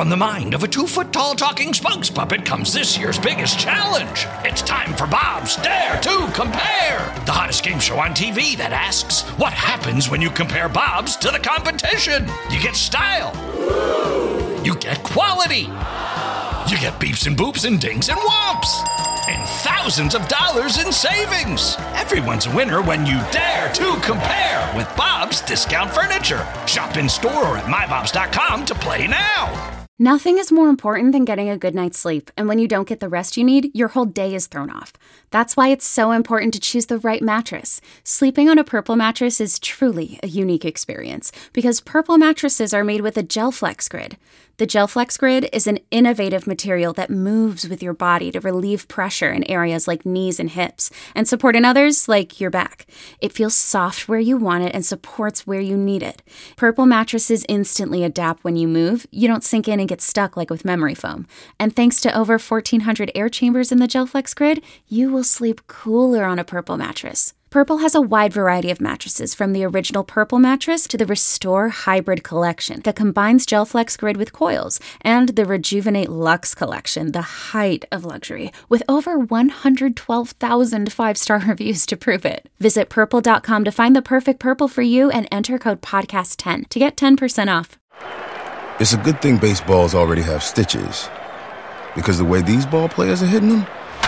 from the mind of a 2-foot-tall talking spokes puppet comes this year's biggest challenge. It's time for Bob's Dare to Compare, the hottest game show on TV that asks, what happens when you compare Bobs to the competition? You get style. You get quality. You get beeps and boops and dings and whomps. And thousands of dollars in savings. Everyone's a winner when you dare to compare with Bob's Discount Furniture. Shop in store or at mybobs.com to play now. Nothing is more important than getting a good night's sleep, and when you don't get the rest you need, your whole day is thrown off. That's why it's so important to choose the right mattress. Sleeping on a Purple mattress is truly a unique experience, because Purple mattresses are made with a GelFlex Grid. The GelFlex Grid is an innovative material that moves with your body to relieve pressure in areas like knees and hips, and support in others like your back. It feels soft where you want it and supports where you need it. Purple mattresses instantly adapt when you move. You don't sink in and get stuck like with memory foam. And thanks to over 1,400 air chambers in the GelFlex Grid, you will sleep cooler on a Purple mattress. Purple has a wide variety of mattresses, from the original Purple mattress to the Restore Hybrid collection that combines GelFlex Grid with coils, and the Rejuvenate Luxe collection, the height of luxury, with over 112,000 five-star reviews to prove it. Visit Purple.com to find the perfect Purple for you and enter code PODCAST10 to get 10% off. It's a good thing baseballs already have stitches, because the way these ball players are hitting them,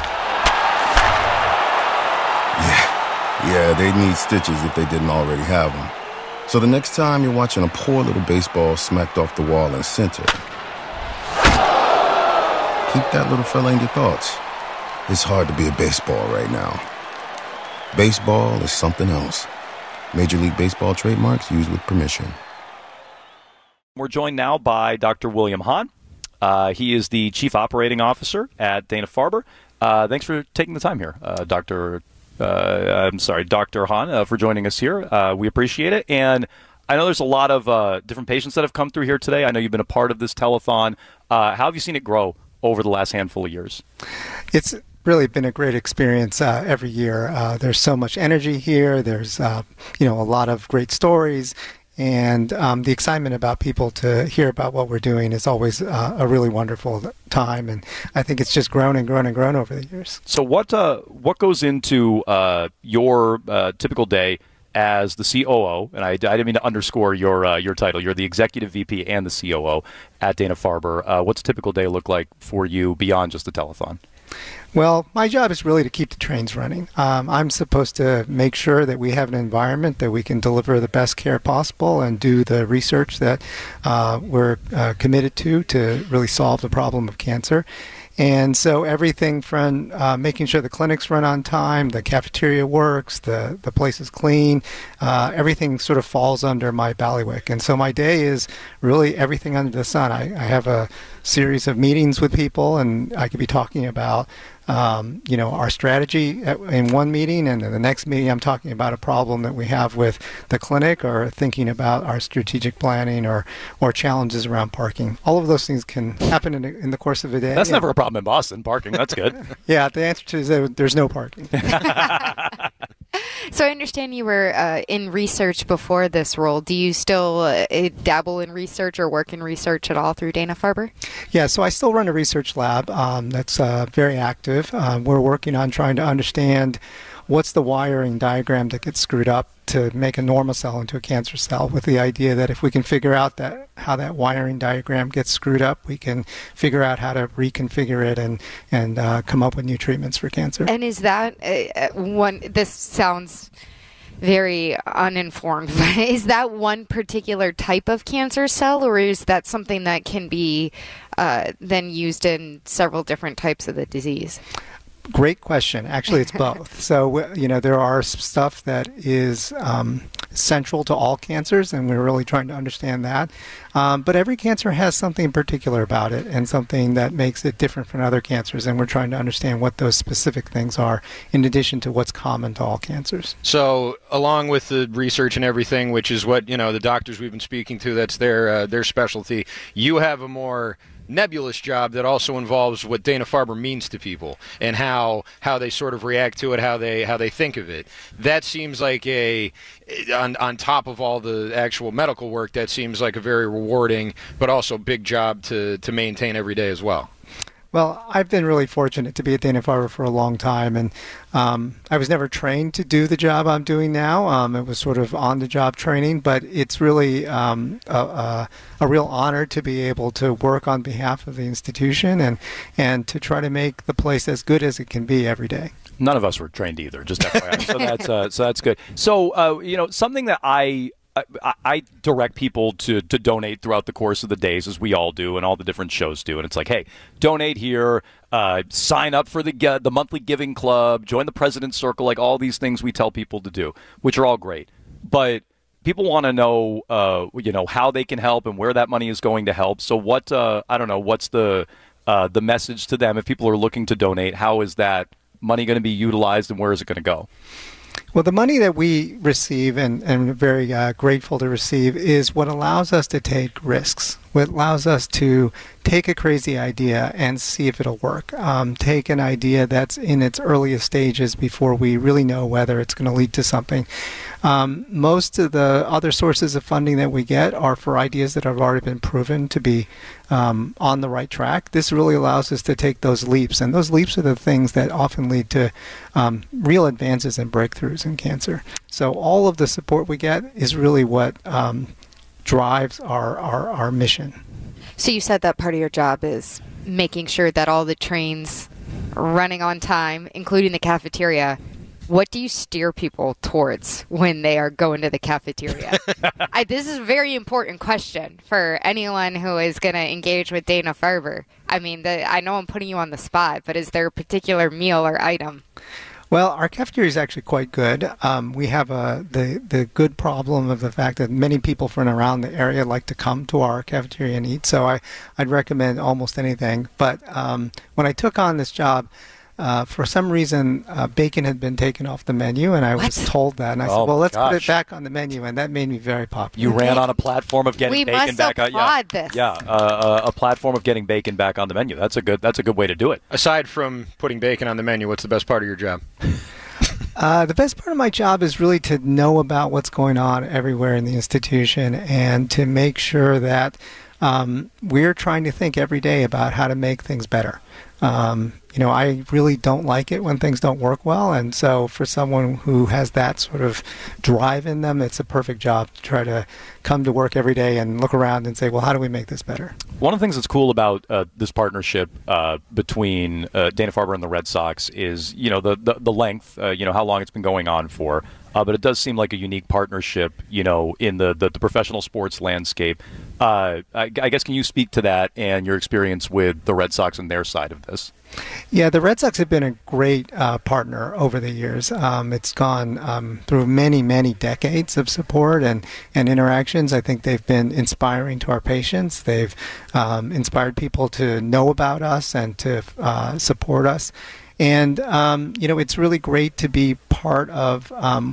yeah, they need stitches if they didn't already have them. So the next time you're watching a poor little baseball smacked off the wall in center, keep that little fella in your thoughts. It's hard to be a baseball right now. Baseball is something else. Major League Baseball trademarks used with permission. We're joined now by Dr. William Hahn. He is the Chief Operating Officer at Dana-Farber. Thanks for taking the time here, Dr. Hahn, for joining us here. We appreciate it. And I know there's a lot of different patients that have come through here today. I know you've been a part of this telethon. How have you seen it grow over the last handful of years? It's really been a great experience every year. There's so much energy here. There's a lot of great stories. And the excitement about people to hear about what we're doing is always a really wonderful time. And I think it's just grown and grown and grown over the years. So what goes into your typical day as the COO? And I didn't mean to underscore your title. You're the Executive VP and the COO at Dana-Farber. What's a typical day look like for you beyond just the telethon? Well, my job is really to keep the trains running. I'm supposed to make sure that we have an environment that we can deliver the best care possible and do the research that we're committed to really solve the problem of cancer. And so everything from making sure the clinics run on time, the cafeteria works, the place is clean, everything sort of falls under my bailiwick. And so my day is really everything under the sun. I have a series of meetings with people, and I could be talking about our strategy in one meeting, and in the next meeting I'm talking about a problem that we have with the clinic, or thinking about our strategic planning or challenges around parking. All of those things can happen in the course of a day. That's never a problem in Boston, parking. That's good. Yeah, the answer to is that there's no parking. So I understand you were in research before this role. Do you still dabble in research or work in research at all through Dana-Farber? Yeah, so I still run a research lab that's very active. We're working on trying to understand what's the wiring diagram that gets screwed up to make a normal cell into a cancer cell, with the idea that if we can figure out how that wiring diagram gets screwed up, we can figure out how to reconfigure it and come up with new treatments for cancer. And is that this sounds very uninformed, but is that one particular type of cancer cell, or is that something that can be then used in several different types of the disease? Great question. Actually, it's both. So, there are stuff that is central to all cancers, and we're really trying to understand that. But every cancer has something particular about it, and something that makes it different from other cancers, and we're trying to understand what those specific things are, in addition to what's common to all cancers. So, along with the research and everything, which is what the doctors we've been speaking to, that's their specialty, you have a more nebulous job that also involves what Dana-Farber means to people and how they sort of react to it, how they think of it. That seems like on top of all the actual medical work, that seems like a very rewarding but also big job to maintain every day as well. Well, I've been really fortunate to be at Dana-Farber for a long time, and I was never trained to do the job I'm doing now. It was sort of on-the-job training, but it's really a real honor to be able to work on behalf of the institution and to try to make the place as good as it can be every day. None of us were trained either, just FYI. So that's good. So something that I direct people to donate throughout the course of the days, as we all do and all the different shows do. And it's like, hey, donate here, sign up for the monthly giving club, join the President's Circle, like all these things we tell people to do, which are all great. But people want to know, how they can help and where that money is going to help. So what's the message to them if people are looking to donate? How is that money going to be utilized and where is it going to go? Well, the money that we receive and we're very grateful to receive is what allows us to take risks, what allows us to take a crazy idea and see if it'll work. Take an idea that's in its earliest stages before we really know whether it's going to lead to something. Most of the other sources of funding that we get are for ideas that have already been proven to be on the right track. This really allows us to take those leaps, and those leaps are the things that often lead to real advances and breakthroughs in cancer. So all of the support we get is really what drives our mission. So you said that part of your job is making sure that all the trains are running on time, including the cafeteria. What do you steer people towards when they are going to the cafeteria? This is a very important question for anyone who is going to engage with Dana-Farber. I mean, I know I'm putting you on the spot, but is there a particular meal or item? Well, our cafeteria is actually quite good. We have the good problem of the fact that many people from around the area like to come to our cafeteria and eat, so I'd recommend almost anything. But when I took on this job, for some reason, bacon had been taken off the menu, and I was told that. And I said, well, let's put it back on the menu, and that made me very popular. You ran on a platform of getting bacon back on. A platform of getting bacon back on the menu. That's a good way to do it. Aside from putting bacon on the menu, what's the best part of your job? The best part of my job is really to know about what's going on everywhere in the institution and to make sure that we're trying to think every day about how to make things better. I really don't like it when things don't work well, and so for someone who has that sort of drive in them, it's a perfect job to try to come to work every day and look around and say, well, how do we make this better? One of the things that's cool about this partnership between Dana-Farber and the Red Sox is, the length, how long it's been going on for. But it does seem like a unique partnership, in the professional sports landscape. I guess, can you speak to that and your experience with the Red Sox and their side of this? Yeah, the Red Sox have been a great partner over the years. It's gone through many, many decades of support and interactions. I think they've been inspiring to our patients. They've inspired people to know about us and to support us. And, it's really great to be part of,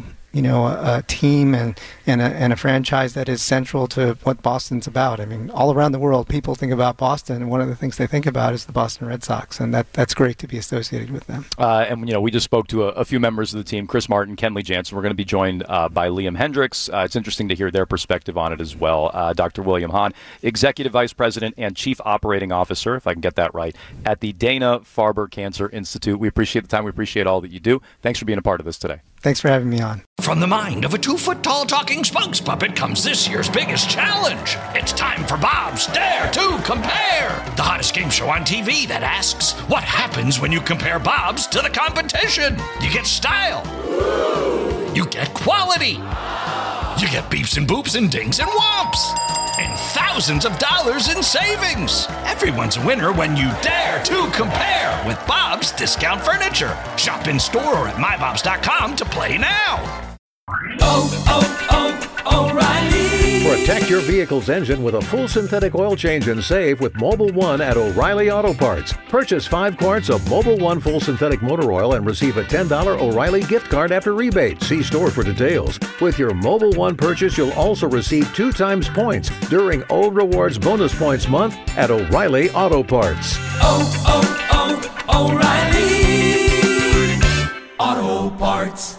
a team and a franchise that is central to what Boston's about. I mean, all around the world, people think about Boston, and one of the things they think about is the Boston Red Sox, and that's great to be associated with them. We just spoke to a few members of the team, Chris Martin, Kenley Jansen. We're going to be joined by Liam Hendriks. It's interesting to hear their perspective on it as well. Dr. William Hahn, Executive Vice President and Chief Operating Officer, if I can get that right, at the Dana-Farber Cancer Institute. We appreciate the time. We appreciate all that you do. Thanks for being a part of this today. Thanks for having me on. From the mind of a 2-foot-tall talking spokes puppet comes this year's biggest challenge. It's time for Bob's Dare to Compare, the hottest game show on TV that asks, what happens when you compare Bob's to the competition? You get style. You get quality. You get beeps and boops and dings and whomps. And thousands of dollars in savings. Everyone's a winner when you dare to compare with Bob's Discount Furniture. Shop in store or at mybobs.com to play now. O'Reilly. For a Protect your vehicle's engine with a full synthetic oil change and save with Mobil 1 at O'Reilly Auto Parts. Purchase 5 quarts of Mobil 1 full synthetic motor oil and receive a $10 O'Reilly gift card after rebate. See store for details. With your Mobil 1 purchase, you'll also receive 2 times points during O Rewards Bonus Points Month at O'Reilly Auto Parts. O'Reilly Auto Parts.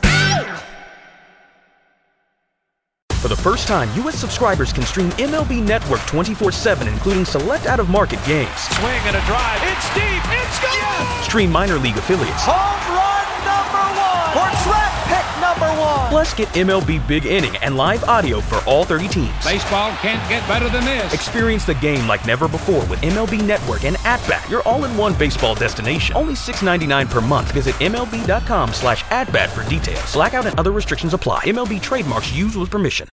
For the first time, U.S. subscribers can stream MLB Network 24/7, including select out-of-market games. Swing and a drive. It's deep. It's gone. Yes! Stream minor league affiliates. Home run number 1. Or draft pick number 1. Plus, get MLB Big Inning and live audio for all 30 teams. Baseball can't get better than this. Experience the game like never before with MLB Network and At-Bat, your all-in-one baseball destination. Only $6.99 per month. Visit MLB.com/atbat for details. Blackout and other restrictions apply. MLB trademarks used with permission.